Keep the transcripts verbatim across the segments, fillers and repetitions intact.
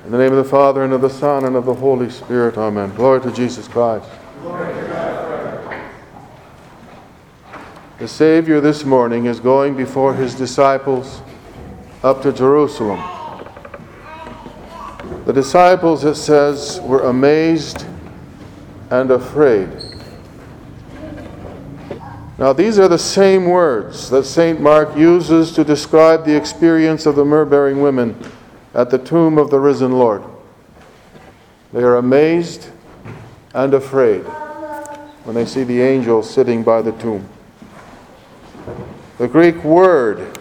In the name of the Father, and of the Son, and of the Holy Spirit. Amen. Glory to Jesus Christ. Glory to God. The Savior this morning is going before his disciples up to Jerusalem. The disciples, it says, were amazed and afraid. Now, these are the same words that Saint Mark uses to describe the experience of the myrrh-bearing women at the tomb of the risen Lord. They are amazed and afraid when they see the angel sitting by the tomb. The Greek word,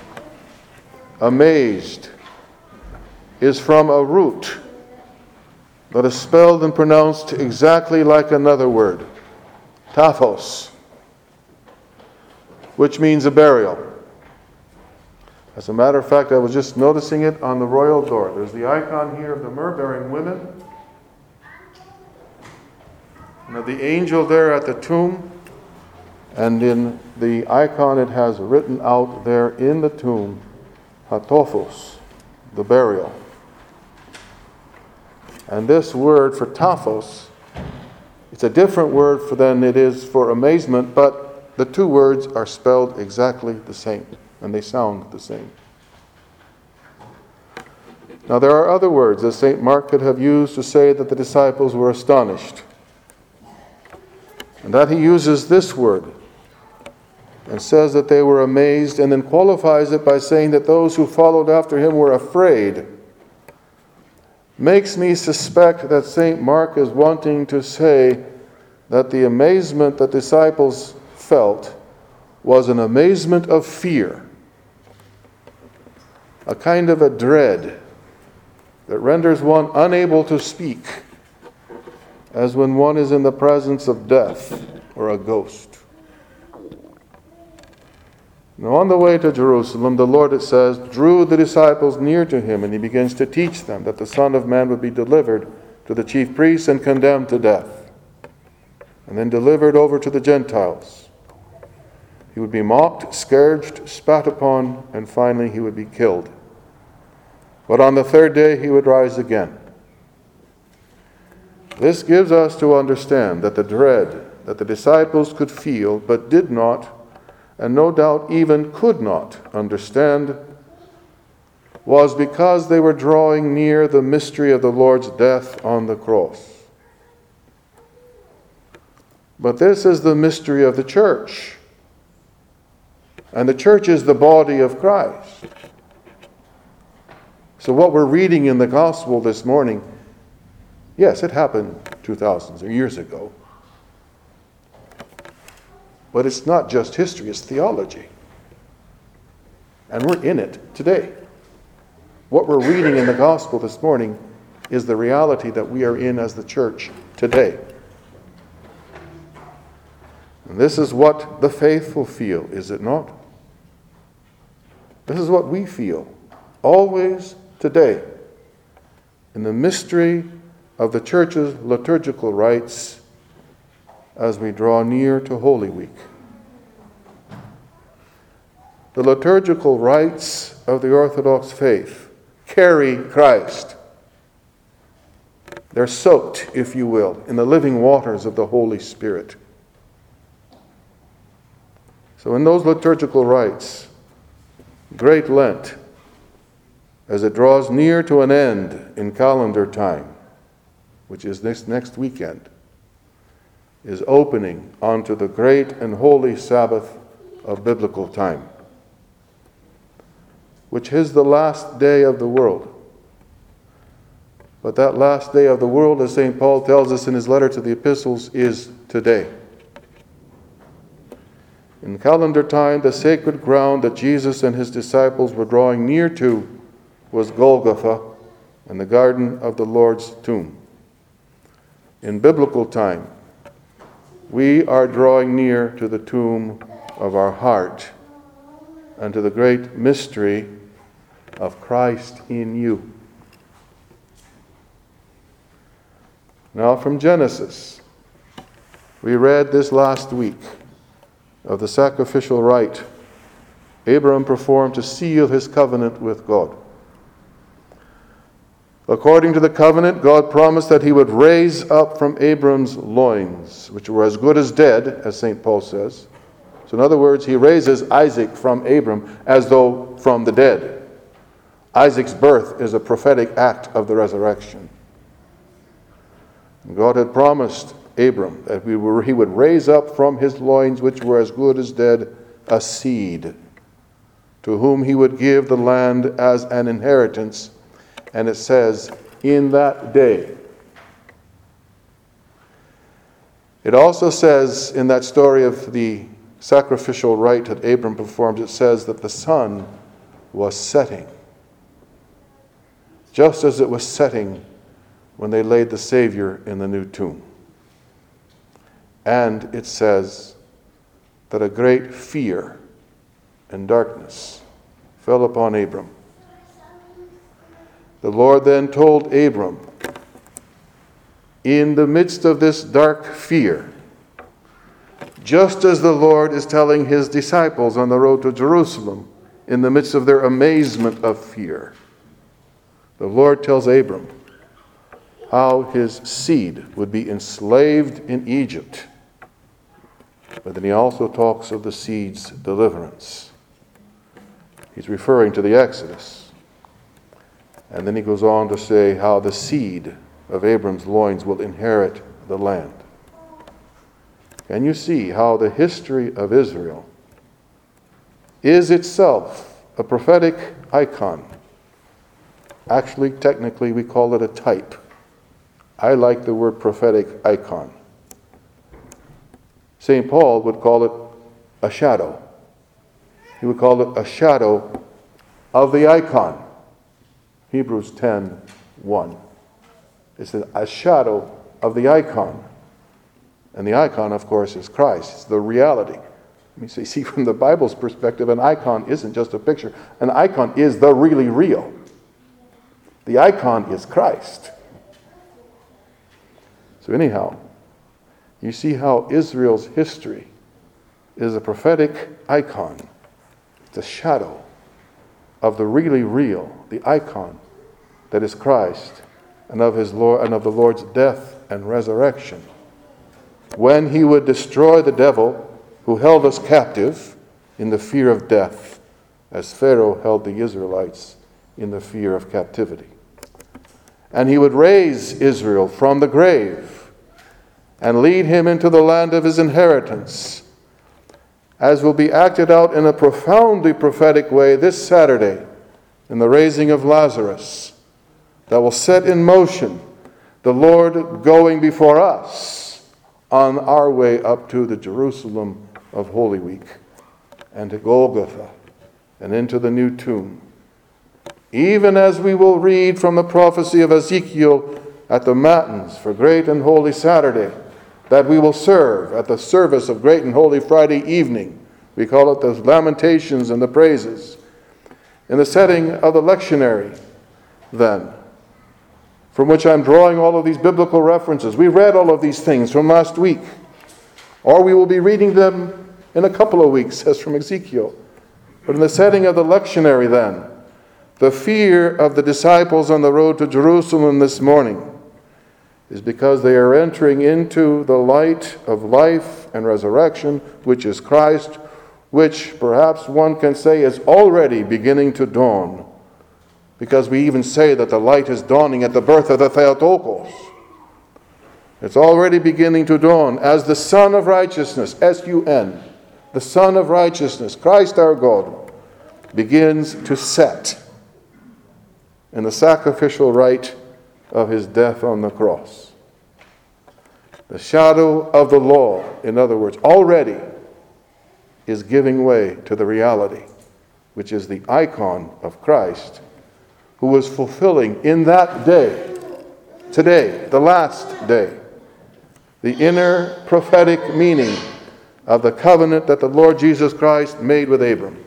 amazed, is from a root that is spelled and pronounced exactly like another word, taphos, which means a burial. As a matter of fact, I was just noticing it on the royal door. There's the icon here of the myrrh-bearing women, and of the angel there at the tomb, and in the icon it has written out there in the tomb, hatophos, the burial. And this word for taphos, it's a different word for than it is for amazement, but the two words are spelled exactly the same, and they sound the same. Now there are other words that Saint Mark could have used to say that the disciples were astonished. And that he uses this word and says that they were amazed, and then qualifies it by saying that those who followed after him were afraid, makes me suspect that Saint Mark is wanting to say that the amazement that disciples felt was an amazement of fear, a kind of a dread that renders one unable to speak, as when one is in the presence of death or a ghost. Now, on the way to Jerusalem, the Lord, it says, drew the disciples near to him, and he begins to teach them that the Son of Man would be delivered to the chief priests and condemned to death, and then delivered over to the Gentiles. He would be mocked, scourged, spat upon, and finally he would be killed. But on the third day he would rise again. This gives us to understand that the dread that the disciples could feel but did not, and no doubt even could not understand, was because they were drawing near the mystery of the Lord's death on the cross. But this is the mystery of the church. And the church is the body of Christ. So what we're reading in the gospel this morning, yes, it happened two thousand years ago. But it's not just history, it's theology. And we're in it today. What we're reading in the gospel this morning is the reality that we are in as the church today. And this is what the faithful feel, is it not? This is what we feel, always today, in the mystery of the church's liturgical rites as we draw near to Holy Week. The liturgical rites of the Orthodox faith carry Christ. They're soaked, if you will, in the living waters of the Holy Spirit. So in those liturgical rites, Great Lent, as it draws near to an end in calendar time, which is this next weekend, is opening onto the great and holy Sabbath of biblical time, which is the last day of the world. But that last day of the world, as Saint Paul tells us in his letter to the epistles, is today. In calendar time, the sacred ground that Jesus and his disciples were drawing near to was Golgotha and the garden of the Lord's tomb. In biblical time, we are drawing near to the tomb of our heart and to the great mystery of Christ in you. Now, from Genesis, we read this last week of the sacrificial rite Abraham performed to seal his covenant with God. According to the covenant, God promised that he would raise up from Abram's loins, which were as good as dead, as Saint Paul says. So in other words, he raises Isaac from Abram as though from the dead. Isaac's birth is a prophetic act of the resurrection. And God had promised Abram that we were, he would raise up from his loins, which were as good as dead, a seed, to whom he would give the land as an inheritance. And it says, in that day. It also says in that story of the sacrificial rite that Abram performed, it says that the sun was setting, just as it was setting when they laid the Savior in the new tomb. And it says that a great fear and darkness fell upon Abram. The Lord then told Abram, in the midst of this dark fear, just as the Lord is telling his disciples on the road to Jerusalem, in the midst of their amazement of fear, the Lord tells Abram how his seed would be enslaved in Egypt. But then he also talks of the seed's deliverance. He's referring to the Exodus. And then he goes on to say how the seed of Abram's loins will inherit the land. Can you see how the history of Israel is itself a prophetic icon? Actually, technically, we call it a type. I like the word prophetic icon. Saint Paul would call it a shadow. He would call it a shadow of the icon. Hebrews ten one. It's a shadow of the icon. And the icon, of course, is Christ. It's the reality. Let me say, see, from the Bible's perspective, an icon isn't just a picture. An icon is the really real. The icon is Christ. So anyhow, you see how Israel's history is a prophetic icon. It's a shadow of the really real, the icon that is Christ, and of his Lord and of the Lord's death and resurrection, when he would destroy the devil who held us captive in the fear of death, as Pharaoh held the Israelites in the fear of captivity. And he would raise Israel from the grave and lead him into the land of his inheritance, as will be acted out in a profoundly prophetic way this Saturday in the raising of Lazarus, that will set in motion the Lord going before us on our way up to the Jerusalem of Holy Week and to Golgotha and into the new tomb. Even as we will read from the prophecy of Ezekiel at the Matins for Great and Holy Saturday, that we will serve at the service of Great and Holy Friday evening. We call it the Lamentations and the Praises. In the setting of the lectionary, then, from which I'm drawing all of these biblical references. We read all of these things from last week. Or we will be reading them in a couple of weeks, as from Ezekiel. But in the setting of the lectionary, then, the fear of the disciples on the road to Jerusalem this morning is because they are entering into the light of life and resurrection, which is Christ, which perhaps one can say is already beginning to dawn, because we even say that the light is dawning at the birth of the Theotokos. It's already beginning to dawn as the Sun of Righteousness, S U N, the Sun of Righteousness, Christ our God, begins to set in the sacrificial rite of his death on the cross. The shadow of the law, in other words, already is giving way to the reality, which is the icon of Christ, who was fulfilling in that day, today, the last day, the inner prophetic meaning of the covenant that the Lord Jesus Christ made with Abram.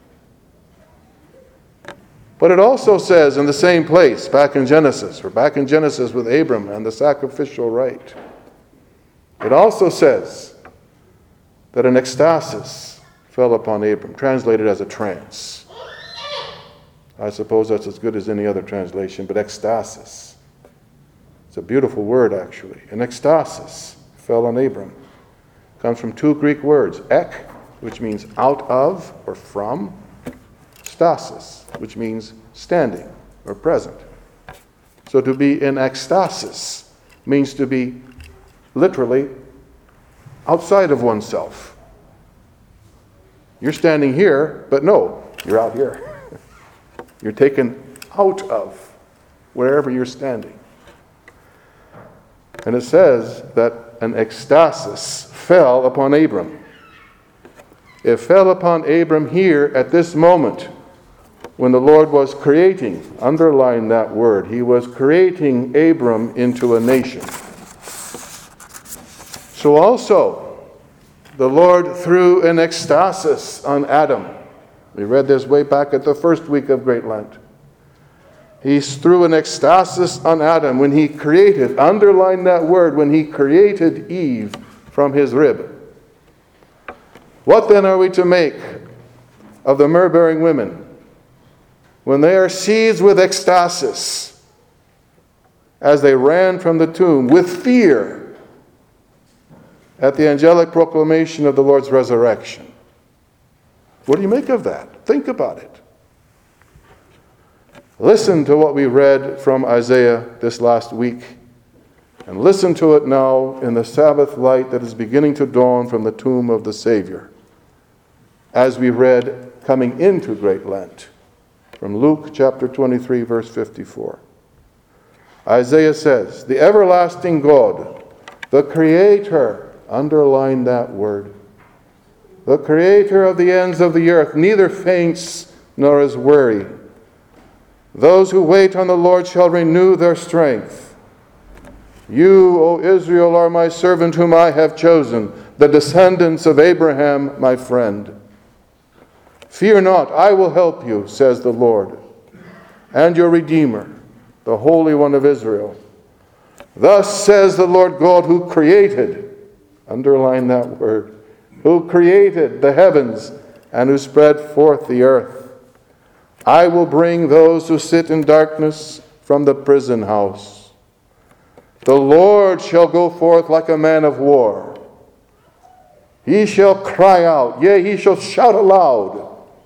But it also says in the same place, back in Genesis, or back in Genesis with Abram and the sacrificial rite, it also says that an ecstasis fell upon Abram, translated as a trance. I suppose that's as good as any other translation, but ecstasis. It's a beautiful word, actually. An ecstasis fell on Abram. It comes from two Greek words, ek, which means out of or from, stasis, which means standing or present. So to be in ecstasis means to be literally outside of oneself. You're standing here, but no, you're out here. You're taken out of wherever you're standing. And it says that an ecstasis fell upon Abram. It fell upon Abram here at this moment when the Lord was creating, underline that word, he was creating Abram into a nation. So also, the Lord threw an ecstasis on Adam. We read this way back at the first week of Great Lent. He threw an ecstasis on Adam when he created, underline that word, when he created Eve from his rib. What then are we to make of the myrrh-bearing women when they are seized with ecstasis as they ran from the tomb with fear at the angelic proclamation of the Lord's resurrection? What do you make of that? Think about it. Listen to what we read from Isaiah this last week, and listen to it now in the Sabbath light that is beginning to dawn from the tomb of the Savior, as we read coming into Great Lent from Luke chapter twenty-three, verse fifty-four. Isaiah says, "The everlasting God, the Creator," underline that word, "the Creator of the ends of the earth, neither faints nor is weary. Those who wait on the Lord shall renew their strength. You, O Israel, are my servant whom I have chosen, the descendants of Abraham, my friend. Fear not, I will help you, says the Lord, and your Redeemer, the Holy One of Israel. Thus says the Lord God who created," underline that word, "who created the heavens and who spread forth the earth. I will bring those who sit in darkness from the prison house. The Lord shall go forth like a man of war. He shall cry out, yea, he shall shout aloud."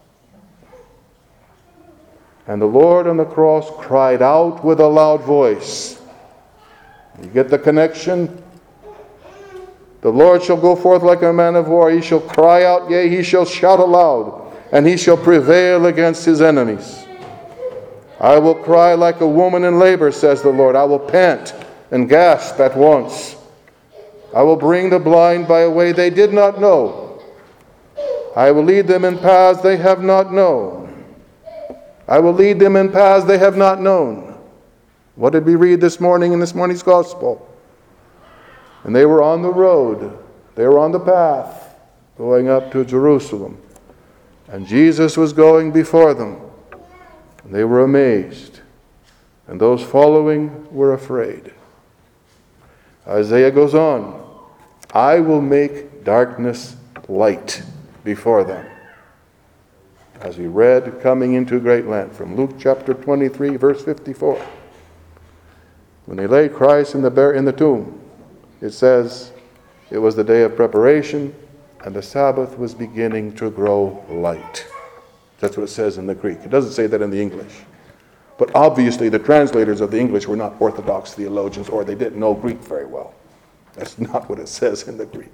And the Lord on the cross cried out with a loud voice. You get the connection? The Lord shall go forth like a man of war. He shall cry out, yea, he shall shout aloud, and he shall prevail against his enemies. "I will cry like a woman in labor," says the Lord. "I will pant and gasp at once. I will bring the blind by a way they did not know. I will lead them in paths they have not known. I will lead them in paths they have not known." What did we read this morning in this morning's gospel? And they were on the road. They were on the path going up to Jerusalem. And Jesus was going before them. And they were amazed. And those following were afraid. Isaiah goes on, "I will make darkness light before them." As we read coming into Great Lent from Luke chapter twenty-three, verse fifty-four. When they laid Christ in the, bar- in the tomb, it says it was the day of preparation, and the Sabbath was beginning to grow light. That's what it says in the Greek. It doesn't say that in the English. But obviously the translators of the English were not Orthodox theologians, or they didn't know Greek very well. That's not what it says in the Greek.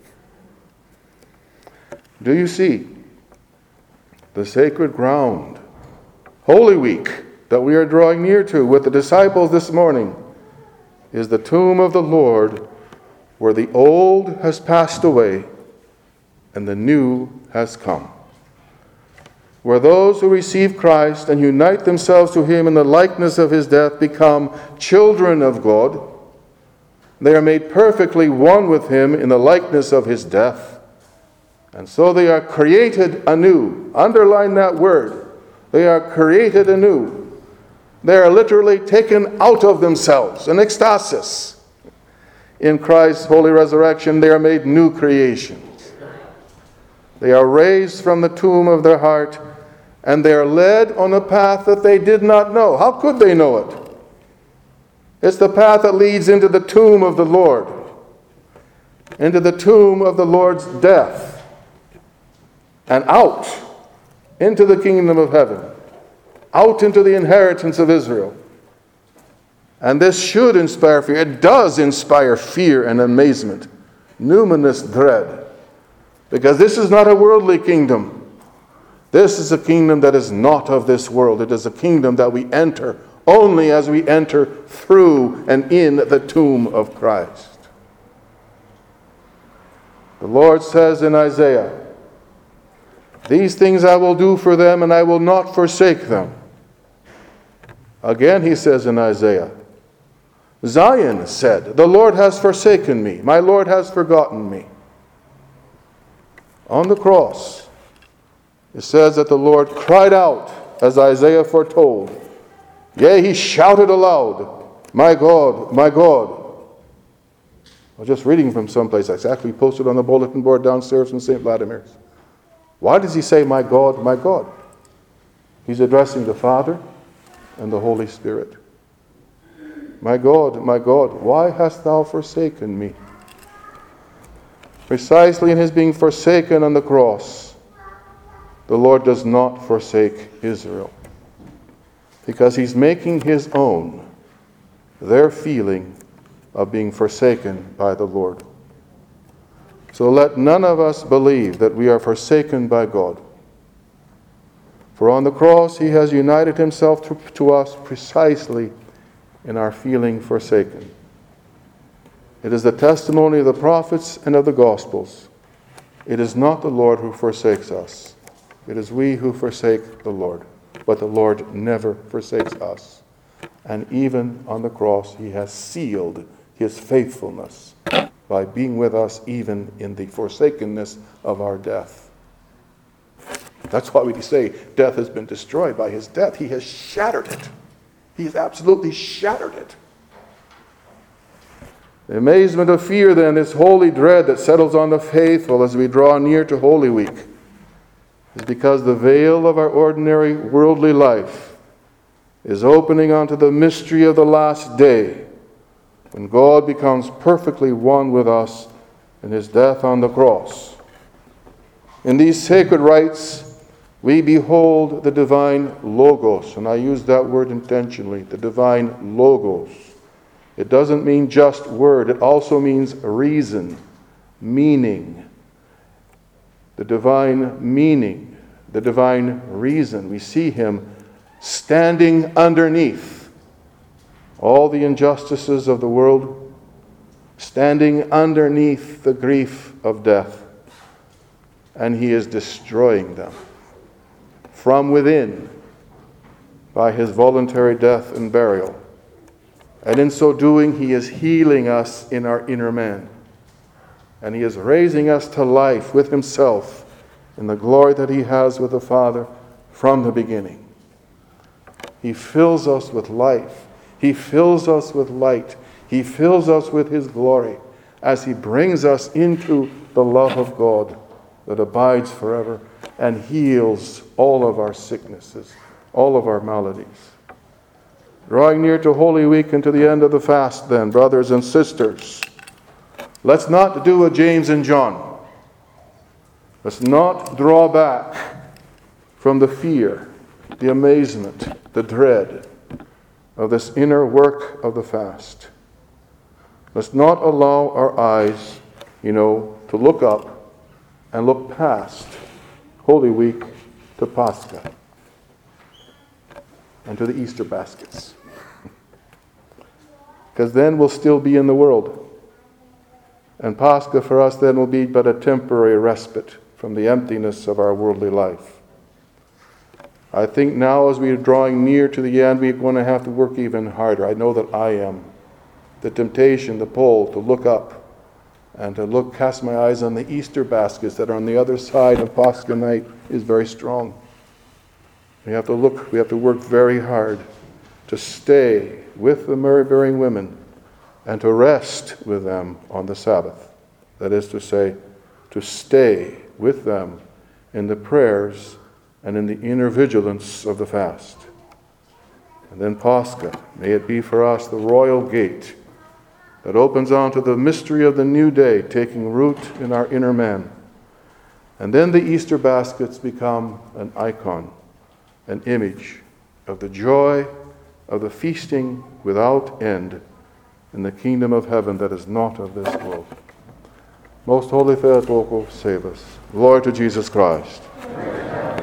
Do you see the sacred ground, Holy Week, that we are drawing near to with the disciples this morning, is the tomb of the Lord, where the old has passed away and the new has come. Where those who receive Christ and unite themselves to him in the likeness of his death become children of God. They are made perfectly one with him in the likeness of his death. And so they are created anew. Underline that word. They are created anew. They are literally taken out of themselves, an ecstasis. In Christ's holy resurrection, they are made new creations. They are raised from the tomb of their heart and they are led on a path that they did not know. How could they know it? It's the path that leads into the tomb of the Lord, into the tomb of the Lord's death, and out into the kingdom of heaven, out into the inheritance of Israel. And this should inspire fear. It does inspire fear and amazement, numinous dread, because this is not a worldly kingdom. This is a kingdom that is not of this world. It is a kingdom that we enter only as we enter through and in the tomb of Christ. The Lord says in Isaiah, "These things I will do for them, and I will not forsake them." Again he says in Isaiah, Zion said, "The Lord has forsaken me. My Lord has forgotten me." On the cross, it says that the Lord cried out, as Isaiah foretold. Yea, he shouted aloud, "My God, my God." I was just reading from someplace. It's actually posted on the bulletin board downstairs from Saint Vladimir's. Why does he say, "My God, my God"? He's addressing the Father and the Holy Spirit. "My God, my God, why hast thou forsaken me?" Precisely in his being forsaken on the cross, the Lord does not forsake Israel, because he's making his own their feeling of being forsaken by the Lord. So let none of us believe that we are forsaken by God. For on the cross he has united himself to, to us precisely in our feeling forsaken. It is the testimony of the prophets and of the Gospels. It is not the Lord who forsakes us. It is we who forsake the Lord. But the Lord never forsakes us. And even on the cross, he has sealed his faithfulness by being with us even in the forsakenness of our death. That's why we say death has been destroyed by his death. He has shattered it. He has absolutely shattered it. The amazement of fear, then, this holy dread that settles on the faithful as we draw near to Holy Week, is because the veil of our ordinary worldly life is opening onto the mystery of the last day, when God becomes perfectly one with us in his death on the cross. In these sacred rites, we behold the divine Logos, and I use that word intentionally, the divine Logos. It doesn't mean just word, it also means reason, meaning. The divine meaning, the divine reason. We see him standing underneath all the injustices of the world, standing underneath the grief of death, and he is destroying them from within by his voluntary death and burial. And in so doing, he is healing us in our inner man. And he is raising us to life with himself in the glory that he has with the Father from the beginning. He fills us with life. He fills us with light. He fills us with his glory as he brings us into the love of God that abides forever and heals all of our sicknesses, all of our maladies. Drawing near to Holy Week and to the end of the fast, then, brothers and sisters, let's not do a James and John. Let's not draw back from the fear, the amazement, the dread of this inner work of the fast. Let's not allow our eyes, you know, to look up and look past Holy Week to Pascha and to the Easter baskets. Because then we'll still be in the world. And Pascha for us then will be but a temporary respite from the emptiness of our worldly life. I think now as we are drawing near to the end, we're going to have to work even harder. I know that I am. The temptation, the pull to look up and to look, cast my eyes on the Easter baskets that are on the other side of Pascha night is very strong. We have to look, we have to work very hard to stay with the myrrh-bearing women and to rest with them on the Sabbath. That is to say, to stay with them in the prayers and in the inner vigilance of the fast. And then Pascha, may it be for us the royal gate that opens onto the mystery of the new day, taking root in our inner man. And then the Easter baskets become an icon, an image of the joy of the feasting without end in the kingdom of heaven that is not of this world. Most Holy Theotokos, save us. Glory to Jesus Christ. Amen.